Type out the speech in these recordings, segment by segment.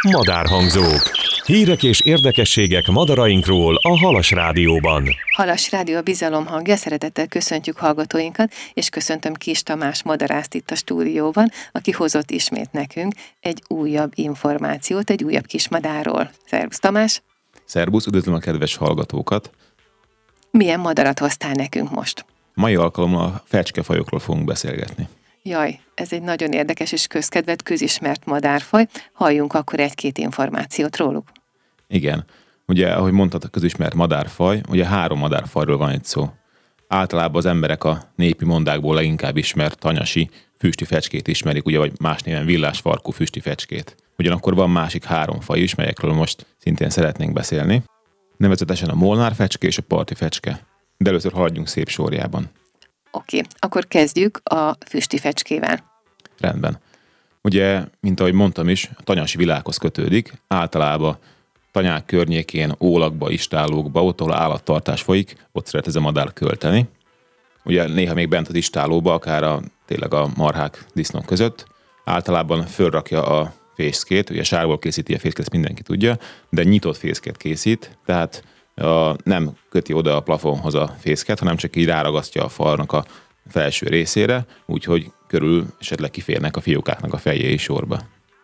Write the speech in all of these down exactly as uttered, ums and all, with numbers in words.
Madárhangzók. Hírek és érdekességek madarainkról a Halas Rádióban. Halas Rádió a bizalom hangja, szeretettel köszöntjük hallgatóinkat, és köszöntöm Kis Tamás madarászt itt a stúdióban, aki hozott ismét nekünk egy újabb információt, egy újabb kismadárról. Szervusz Tamás! Szervusz, üdvözlöm a kedves hallgatókat! Milyen madarat hoztál nekünk most? Mai alkalommal a fecskefajokról fogunk beszélgetni. Jaj, ez egy nagyon érdekes és közkedvelt, közismert madárfaj. Halljunk akkor egy-két információt róluk. Igen. Ugye, ahogy mondtad, a közismert madárfaj, ugye három madárfajról van itt szó. Általában az emberek a népi mondákból leginkább ismert tanyasi füsti fecskét ismerik, ugye, vagy más néven villásfarkú füsti fecskét. Ugyanakkor van másik három faj is, melyekről most szintén szeretnénk beszélni. Nevezetesen a molnárfecske és a parti fecske. De először haladjunk szép sorjában. Oké, okay, akkor kezdjük a füsti fecskével. Rendben. Ugye, mint ahogy mondtam is, a tanyasi világhoz kötődik, általában tanyák környékén, ólakba, istállókba, ott, ahol állattartás folyik, ott szeret ez a madár költeni. Ugye néha még bent az istállóba, akár a, tényleg a marhák, disznók között, általában fölrakja a fészkét, ugye sárból készíti a fészkét, ezt mindenki tudja, de nyitott fészket készít, tehát a, nem köti oda a plafonhoz a fészket, hanem csak így ráragasztja a falnak a felső részére, úgyhogy körül esetleg kiférnek a fiókáknak a fejjei sorba.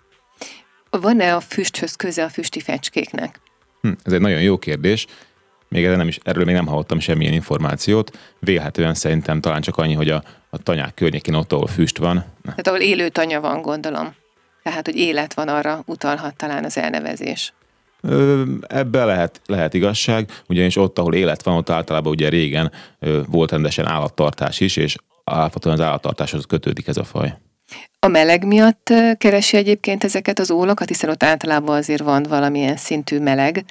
Van-e a füsthöz köze a füsti fecskéknek? Hm, ez egy nagyon jó kérdés. Még erről, nem is, erről még nem hallottam semmilyen információt. Vélhetően szerintem talán csak annyi, hogy a, a tanyák környékén ott, ahol füst van. Tehát ahol élő tanya van, gondolom. Tehát, hogy élet van, arra utalhat talán az elnevezés. Ebben lehet, lehet igazság, ugyanis ott, ahol élet van, ott általában ugye régen ö, volt rendesen állattartás is, és alapvetően az állattartáshoz kötődik ez a faj. A meleg miatt keresi egyébként ezeket az ólakat, hiszen ott általában azért van valamilyen szintű meleg.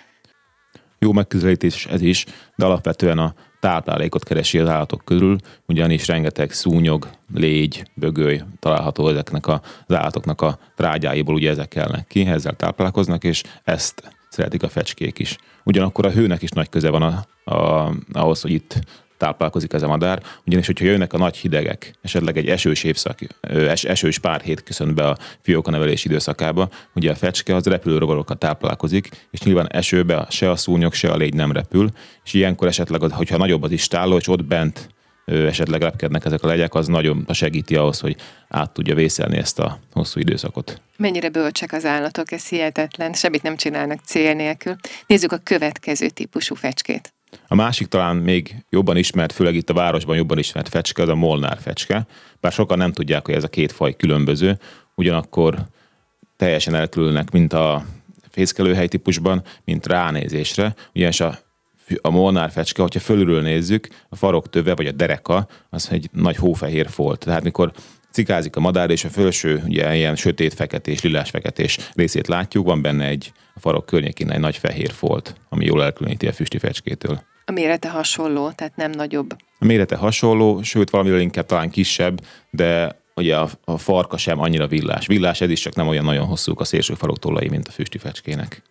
Jó megközelítés ez is, de alapvetően a táplálékot keresi az állatok körül, ugyanis rengeteg szúnyog, légy, bögöly található ezeknek az állatoknak a trágyáiból, ugye ezek kelnek ki, ezzel táplálkoznak, és ezt szeretik a fecskék is. Ugyanakkor a hőnek is nagy köze van a, a, ahhoz, hogy itt táplálkozik ez a madár, ugyanis, hogyha jönnek a nagy hidegek, esetleg egy esős évszak, es, esős pár hét köszönt be a fiókanevelés időszakába, ugye a fecske az repülőrogalokkal táplálkozik, és nyilván esőbe se a szúnyog, se a légy nem repül, és ilyenkor esetleg, hogyha nagyobb az istálló, és ott bent esetleg repkednek ezek a legyek, az nagyon segíti ahhoz, hogy át tudja vészelni ezt a hosszú időszakot. Mennyire bölcsek az állatok, ez hihetetlen, semmit nem csinálnak cél nélkül. Nézzük a következő típusú fecskét. A másik talán még jobban ismert, főleg itt a városban jobban ismert fecske, az a molnárfecske. Bár sokan nem tudják, hogy ez a két faj különböző, ugyanakkor teljesen elkülönnek, mint a fészkelőhely típusban, mint ránézésre. Ugyanis a A molnárfecske, hogyha fölülről nézzük, a faroktöve vagy a dereka, az egy nagy hófehér folt. Tehát mikor cikázik a madár, és a felső ugye, ilyen sötét-feketés, lilás-feketés részét látjuk, van benne egy a farok környékén egy nagy fehér folt, ami jól elkülöníti a füsti fecskétől. A mérete hasonló, tehát nem nagyobb. A mérete hasonló, sőt valamivel inkább talán kisebb, de ugye a, a farka sem annyira villás. Villás ez is, csak nem olyan nagyon hosszúk a szélső farok tollai, mint a füsti fecskének.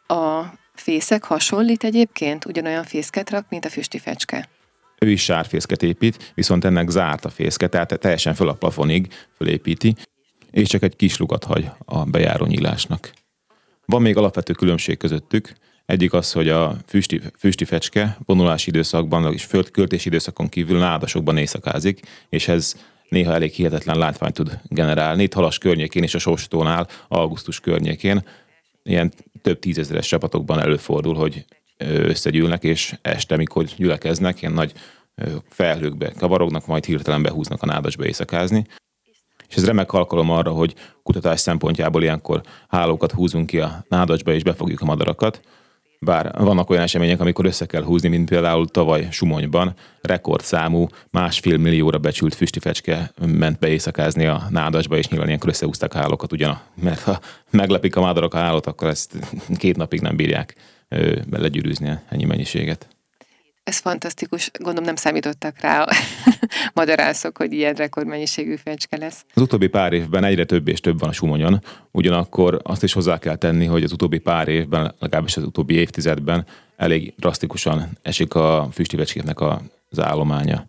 A fészek hasonlít egyébként? Ugyanolyan fészket rak, mint a füsti fecske? Ő is sárfészket épít, viszont ennek zárt a fészke, tehát teljesen föl a plafonig fölépíti, és csak egy kis lukat hagy a bejáró nyílásnak. Van még alapvető különbség közöttük. Egyik az, hogy a füsti, füsti fecske vonulási időszakban, és költési időszakon kívül nádasokban éjszakázik, és ez néha elég hihetetlen látványt tud generálni. Itt Halas környékén és a Sóstónál, augusztus környékén ilyen több tízezeres csapatokban előfordul, hogy összegyűlnek, és este, mikor gyülekeznek, ilyen nagy felhőkbe kavarognak, majd hirtelen behúznak a nádasba éjszakázni. És ez remek alkalom arra, hogy kutatás szempontjából ilyenkor hálókat húzunk ki a nádasba, és befogjuk a madarakat. Bár vannak olyan események, amikor össze kell húzni, mint például tavaly Sumonyban rekordszámú, másfél millióra becsült füsti fecske ment be éjszakázni a nádasba, és nyilván ilyenkor összehúzták a hálókat ugyan, mert ha meglepik a madarak a hálót, akkor ezt két napig nem bírják belegyűrűzni ennyi mennyiséget. Ez fantasztikus, gondolom nem számítottak rá a madarászok, hogy ilyen rekordmennyiségű fecske lesz. Az utóbbi pár évben egyre több és több van a Sumonyon, ugyanakkor azt is hozzá kell tenni, hogy az utóbbi pár évben, legalábbis az utóbbi évtizedben elég drasztikusan esik a füsti fecskéknek az állománya.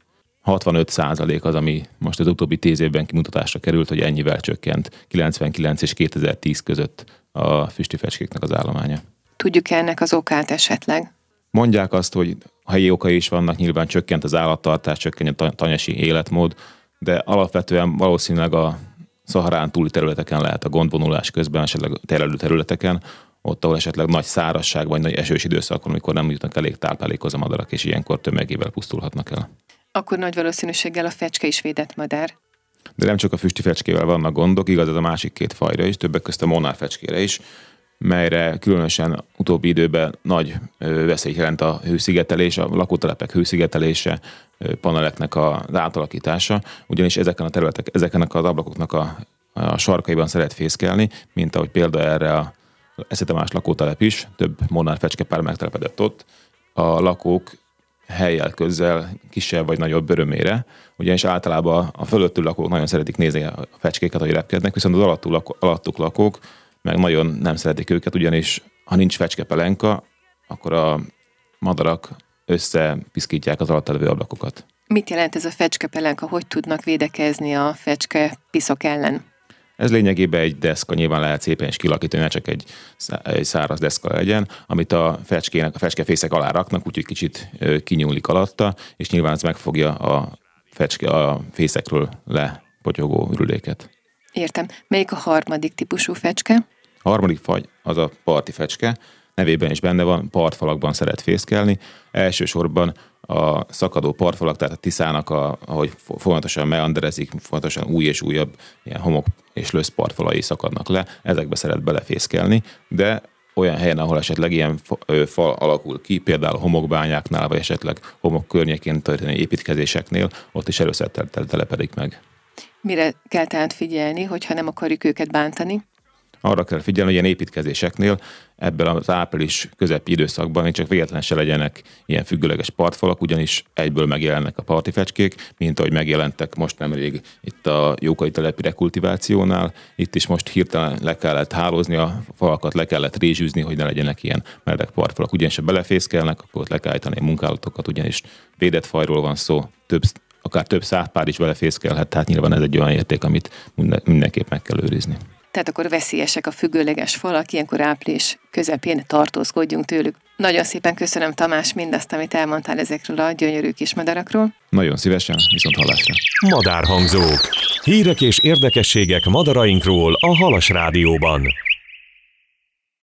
hatvanöt százalék az, ami most az utóbbi tíz évben kimutatásra került, hogy ennyivel csökkent kilencvenkilenc és kétezer-tíz között a füstifecskéknek az állománya. Tudjuk ennek az okát esetleg? Mondják azt, hogy helyi okai is vannak, nyilván csökkent az állattartás, csökkent a tanyasi életmód, de alapvetően valószínűleg a Szaharán túli területeken lehet a gondvonulás közben, esetleg terelő területeken, ott, ahol esetleg nagy szárazság vagy nagy esős időszak van, amikor nem jutnak elég táplálékhoz a madarak, és ilyenkor tömegével pusztulhatnak el. Akkor nagy valószínűséggel a fecske is védett madár. De nem csak a füstifecskével vannak gondok, igaz ez a másik két fajra is, többek közt a monárfecskére is, melyre különösen utóbbi időben nagy veszélyt jelent a hőszigetelés, a lakótelepek hőszigetelése, paneleknek az átalakítása, ugyanis ezeken a területek, ezeknek az ablakoknak a, a sarkaiban szeret fészkelni, mint ahogy példa erre a eszetemás lakótelep is, több monárfecskepár megtelepedett ott. A lakók helyjel közzel kisebb vagy nagyobb örömére, ugyanis általában a fölöttül lakók nagyon szeretik nézni a fecskéket, ahogy repkednek, viszont az alattuk, lakó, alattuk lakók meg nagyon nem szeretik őket, ugyanis ha nincs fecskepelenka, akkor a madarak összepiszkítják az alatt levő ablakokat. Mit jelent ez a fecskepelenka? Hogy tudnak védekezni a fecske piszok ellen? Ez lényegében egy deszka, nyilván lehet szépen is kilakítani, ne csak egy, egy száraz deszka legyen, amit a fecskének, a fecskefészek alá raknak, úgyhogy kicsit kinyúlik alatta, és nyilván ez megfogja a, fecske, a fészekről lepotyogó ürüléket. Értem. Melyik a harmadik típusú fecske? A harmadik faj az a parti fecske, nevében is benne van, partfalakban szeret fészkelni. Elsősorban a szakadó partfalak, tehát a Tiszának, a, ahogy folyamatosan meanderezik, folyamatosan új és újabb ilyen homok és lösz partfalai szakadnak le, ezekbe szeret belefészkelni, de olyan helyen, ahol esetleg ilyen fal alakul ki, például homokbányáknál, vagy esetleg homok környékén történő építkezéseknél, ott is előszeretettel telepedik meg. Mire kell tehát figyelni, hogyha nem akarjuk őket bántani? Arra kell figyelni, hogy ilyen építkezéseknél ebben az április közepi időszakban még csak véletlen se legyenek ilyen függőleges partfalak, ugyanis egyből megjelennek a parti fecskék, mint ahogy megjelentek most nemrég itt a Jókai telepi rekultivációnál. Itt is most hirtelen le kellett hálózni a falakat, le kellett rézsűzni, hogy ne legyenek ilyen meredek partfalak. Ugyanis ha belefészkelnek, akkor ott le kell állítani a munkálatokat, ugyanis védett fajról van szó, több akár több száz pár is belefészkelhet, tehát nyilván ez egy olyan érték, amit mindenképp meg kell őrizni. Tehát akkor veszélyesek a függőleges falak, ilyenkor április közepén tartózkodjunk tőlük. Nagyon szépen köszönöm, Tamás, mindazt, amit elmondtál ezekről a gyönyörű kismadarakról. Nagyon szívesen, viszont hallásra. Madárhangzók. Hírek és érdekességek madarainkról a Halas Rádióban.